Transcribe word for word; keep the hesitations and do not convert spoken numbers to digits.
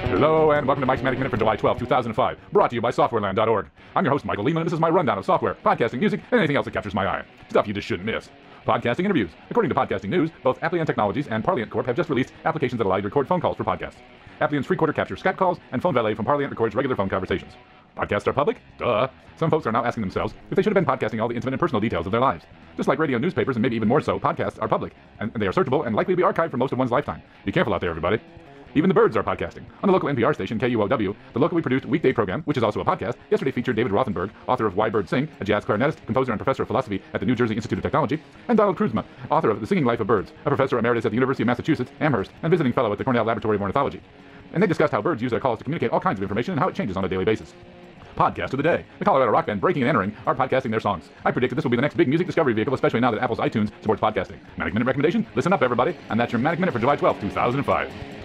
Hello and welcome to Mike's Manic Minute for July twelfth, two thousand five, brought to you by softwareland dot org. I'm your host, Michael Lehman, and this is my rundown of software, podcasting, music, and anything else that captures my eye. Stuff you just shouldn't miss. Podcasting interviews. According to Podcasting News, both Applian Technologies and Parliant Corp have just released applications that allow you to record phone calls for podcasts. Applian's free quarter captures Skype calls, and Phone Valet from Parliant records regular phone conversations. Podcasts are public? Duh. Some folks are now asking themselves if they should have been podcasting all the intimate and personal details of their lives. Just like radio, newspapers, and maybe even more so, podcasts are public, and they are searchable and likely to be archived for most of one's lifetime. Be careful out there, everybody. Even the birds are podcasting. On the local N P R station, K U O W, the locally produced weekday program, which is also a podcast, yesterday featured David Rothenberg, author of Why Birds Sing, a jazz clarinetist, composer, and professor of philosophy at the New Jersey Institute of Technology, and Donald Kruzma, author of The Singing Life of Birds, a professor emeritus at the University of Massachusetts, Amherst, and visiting fellow at the Cornell Laboratory of Ornithology. And they discussed how birds use their calls to communicate all kinds of information and how it changes on a daily basis. Podcast of the day. The Colorado rock band Breaking and Entering are podcasting their songs. I predict that this will be the next big music discovery vehicle, especially now that Apple's iTunes supports podcasting. Manic Minute recommendation? Listen up, everybody. And that's your Manic Minute for July twelfth, two thousand five.